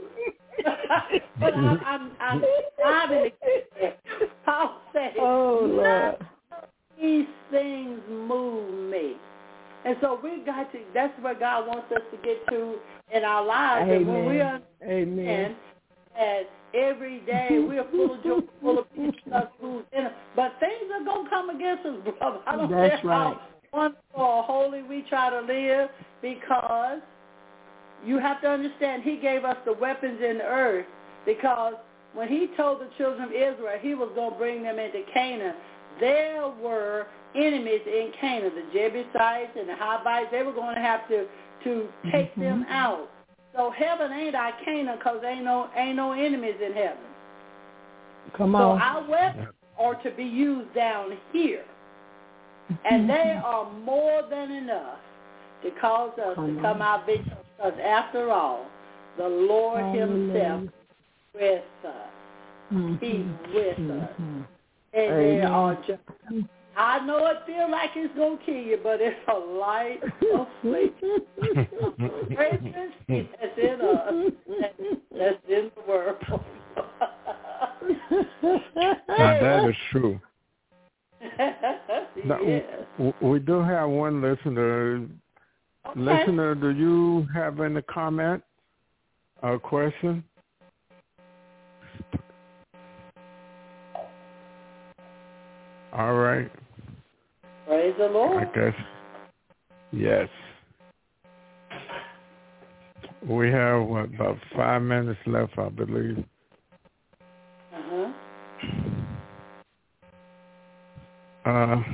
But I'm, I'm, I'm striving to get there. Paul said,
oh,
none of these things move me. And so we got to, that's where God wants us to get to in our lives.
Amen.
And when we understand
Amen.
that every day we're full of joy, full of peace, but things are going to come against us, brother. I don't
That's
care
right.
how wonderful or holy we try to live, because you have to understand he gave us the weapons in the earth, because when he told the children of Israel he was going to bring them into Canaan, there were enemies in Canaan, the Jebusites and the Hivites. They were going to have to, to take mm-hmm. them out. So heaven ain't our Canaan because ain't no, ain't no enemies in heaven.
Come
on.
So
our weapons are to be used down here. And they are more than enough to cause us come to come on. out victorious. Because after all, the Lord Hallelujah. Himself is with us. Mm-hmm. He's with mm-hmm. us. And Amen. There are just, I know it feels like it's going to kill you, but it's a light affliction. That's in us. That's in the world.
Now, that is true.
Yes.
Now, we do have one listener. Okay. Listener, do you have any comment or question? All right.
Praise the Lord.
I guess. Yes. We have what, about five minutes left, I believe.
Uh-huh.
Uh,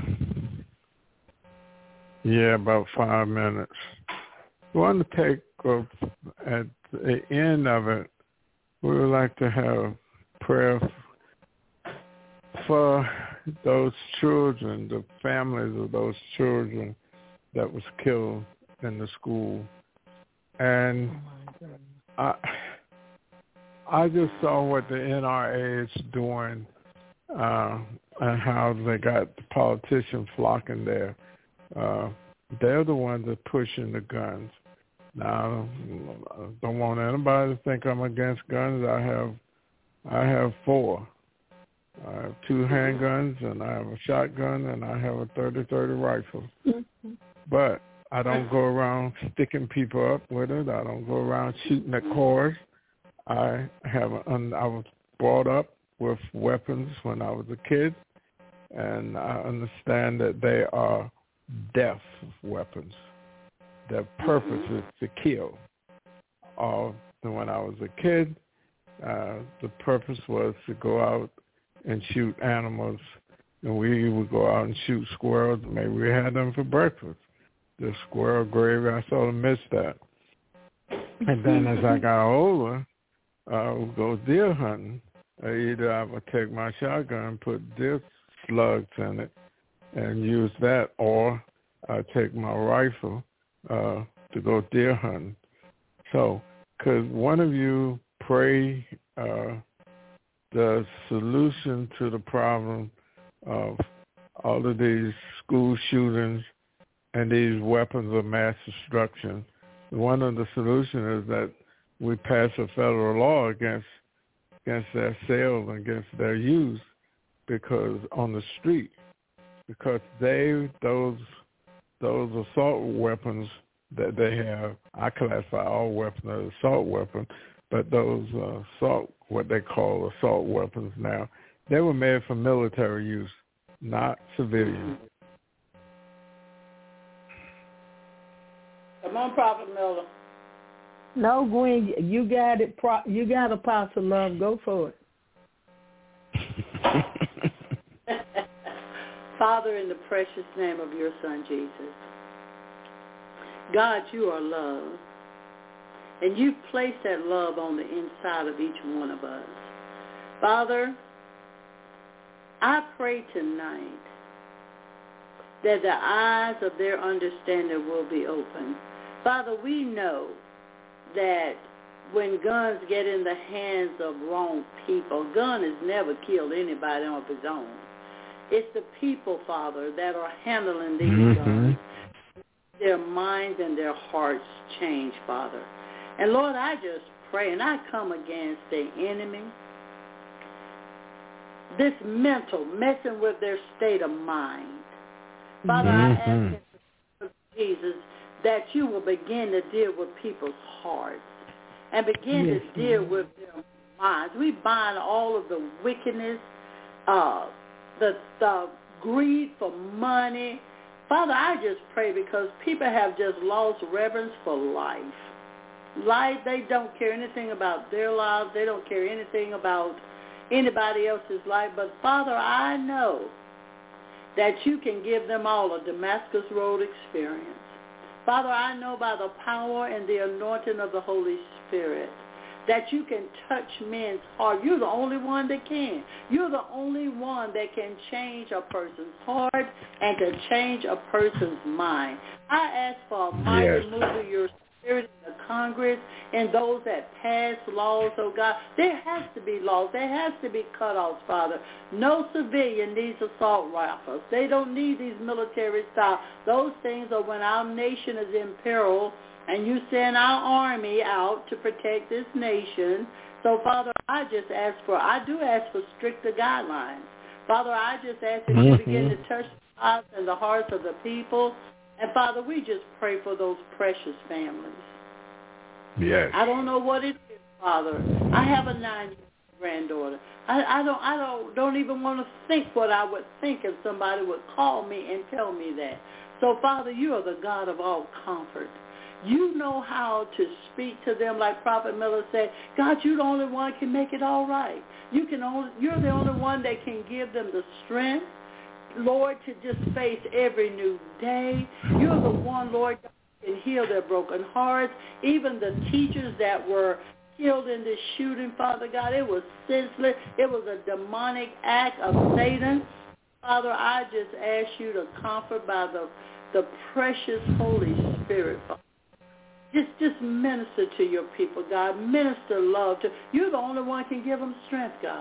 yeah, about five minutes. We want to take, uh, at the end of it, we would like to have prayer for those children, the families of those children that was killed in the school. And I, I just saw what the N R A is doing uh, and how they got the politicians flocking there. Uh, They're the ones that are pushing the guns. Now, I don't want anybody to think I'm against guns. I have, I have four. I have two handguns, and I have a shotgun, and I have a thirty thirty rifle. Mm-hmm. But I don't go around sticking people up with it. I don't go around shooting at cars. I have. An, I was brought up with weapons when I was a kid, and I understand that they are death weapons. Their purpose is to kill. Uh, when I was a kid, uh, the purpose was to go out and shoot animals, and we would go out and shoot squirrels. Maybe we had them for breakfast. The squirrel gravy, I sort of missed that. And then as I got older, I would go deer hunting. Either I would take my shotgun and put deer slugs in it and use that, or I take my rifle uh, to go deer hunting. So could one of you pray uh, the solution to the problem of all of these school shootings and these weapons of mass destruction? One of the solutions is that we pass a federal law against against their sale and against their use, because on the street, because they those those assault weapons that they have, I classify all weapons as assault weapons, but those uh, assault, what they call assault weapons now, they were made for military use, not civilian.
Come on, Prophet Miller.
No, Gwen, you got it. Pro- you got Apostle Love. Go for it.
Father, in the precious name of your Son, Jesus, God, you are love. And you've placed that love on the inside of each one of us. Father, I pray tonight that the eyes of their understanding will be open. Father, we know that when guns get in the hands of wrong people, a gun has never killed anybody of his own. It's the people, Father, that are handling these mm-hmm. guns. Their minds and their hearts change, Father. And Lord, I just pray, and I come against the enemy, this mental, messing with their state of mind. Father, mm-hmm. I ask in Jesus that you will begin to deal with people's hearts and begin yes. to deal with their minds. We bind all of the wickedness, uh, the, the greed for money. Father, I just pray because people have just lost reverence for life. Life, they don't care anything about their lives. They don't care anything about anybody else's life. But Father, I know that you can give them all a Damascus Road experience. Father, I know by the power and the anointing of the Holy Spirit that you can touch men's heart. You're the only one that can. You're the only one that can change a person's heart and to change a person's mind. I ask for a mighty yes. move of your Spirit in the Congress and those that pass laws, oh God. There has to be laws. There has to be cutoffs, Father. No civilian needs assault rifles. They don't need these military style. Those things are when our nation is in peril and you send our army out to protect this nation. So, Father, I just ask for, I do ask for stricter guidelines. Father, I just ask that mm-hmm. you begin to touch the lives and the hearts of the people. And, Father, we just pray for those precious families.
Yes.
I don't know what it is, Father. I have a nine-year-old granddaughter. I, I don't I don't, don't even want to think what I would think if somebody would call me and tell me that. So, Father, you are the God of all comfort. You know how to speak to them, like Prophet Miller said. God, you're the only one that can make it all right. You can only, you're the only one that can give them the strength, Lord, to just face every new day. You're the one, Lord, that can heal their broken hearts. Even the teachers that were killed in this shooting, Father God, it was senseless. It was a demonic act of Satan. Father, I just ask you to comfort by the, the precious Holy Spirit, Father. Just, just minister to your people, God. Minister love to. You're the only one who can give them strength, God.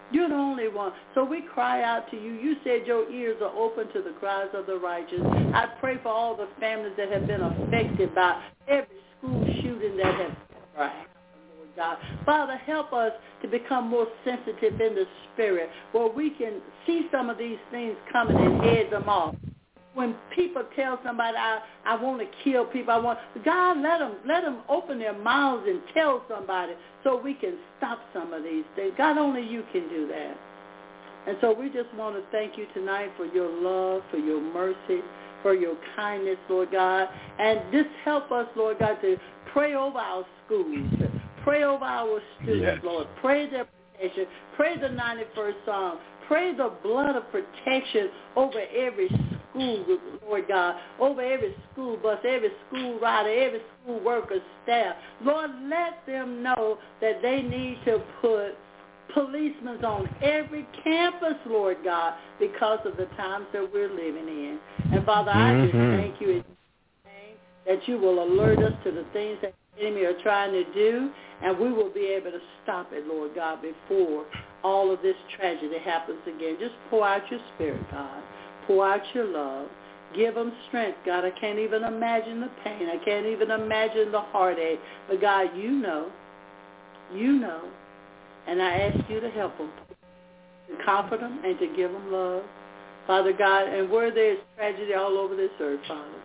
You're the only one. So we cry out to you. You said your ears are open to the cries of the righteous. I pray for all the families that have been affected by every school shooting that has happened, Lord God. Father, help us to become more sensitive in the spirit where we can see some of these things coming and head them off. When people tell somebody, I, I want to kill people, I want, God, let them, let them open their mouths and tell somebody so we can stop some of these things. God, only you can do that. And so we just want to thank you tonight for your love, for your mercy, for your kindness, Lord God. And just help us, Lord God, to pray over our schools, to pray over our students, yes. Lord. Pray their protection. Pray the ninety-first Psalm. Pray the blood of protection over every school, Lord God, over every school bus, every school rider, every school worker, staff. Lord, let them know that they need to put policemen on every campus, Lord God, because of the times that we're living in. And Father, I just mm-hmm. thank you in name that you will alert us to the things that the enemy are trying to do, and we will be able to stop it, Lord God, before all of this tragedy happens again. Just pour out your spirit, God. Pour out your love. Give them strength, God. I can't even imagine the pain. I can't even imagine the heartache. But, God, you know. You know. And I ask you to help them, to comfort them, and to give them love. Father God, and where there's tragedy all over this earth, Father,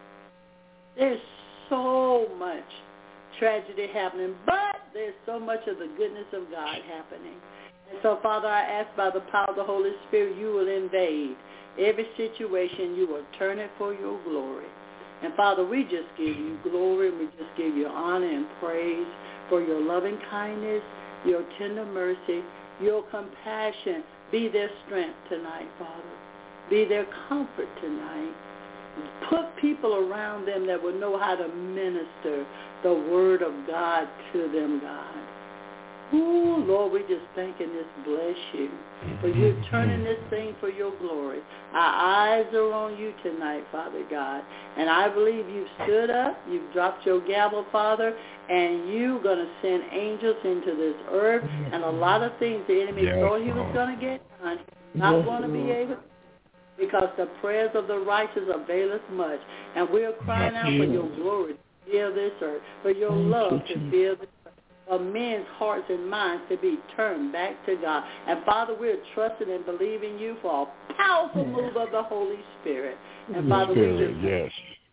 there's so much tragedy happening, but there's so much of the goodness of God happening. And so, Father, I ask by the power of the Holy Spirit, you will invade every situation. You will turn it for your glory. And, Father, we just give you glory. We just give you honor and praise for your loving kindness, your tender mercy, your compassion. Be their strength tonight, Father. Be their comfort tonight. Put people around them that will know how to minister the word of God to them, God. Ooh, Lord, we just thank and just bless you. For you're turning this thing for your glory. Our eyes are on you tonight, Father God. And I believe you've stood up, you've dropped your gavel, Father, and you're going to send angels into this earth. And a lot of things the enemy yes, thought he was going to get done, he's not yes, going to be able to, because the prayers of the righteous availeth much. And we're crying out for your glory to fill this earth, for your love to fill this earth, for men's hearts and minds to be turned back to God. And Father, we're trusting and believing you for a powerful move of the Holy Spirit. And Father, we just
yes.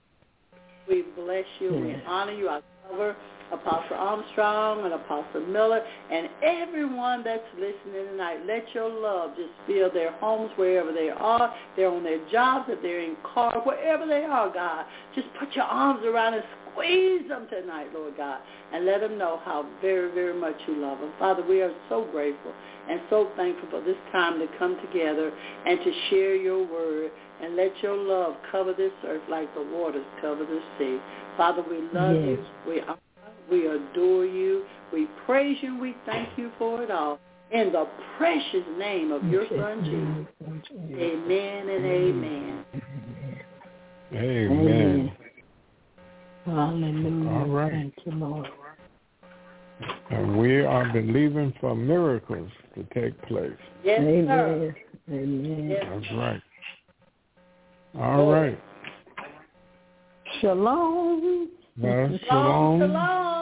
we bless you, we honor you, our cover, Apostle Armstrong and Apostle Miller, and everyone that's listening tonight. Let your love just fill their homes wherever they are. They're on their jobs, if they're in cars, wherever they are, God. Just put your arms around and squeeze them tonight, Lord God, and let them know how very, very much you love them. Father, we are so grateful and so thankful for this time to come together and to share your word, and let your love cover this earth like the waters cover the sea. Father, we love yes. you. We honor We adore you. We praise you. We thank you for it all. In the precious name of your Son, Jesus. Amen and amen.
Amen.
Hallelujah.
All right.
Thank you, Lord.
And we are believing for miracles to take place.
Yes,
Amen.
sir.
Amen.
Yes.
That's right. All right.
Shalom.
Well,
Shalom.
shalom.
Shalom.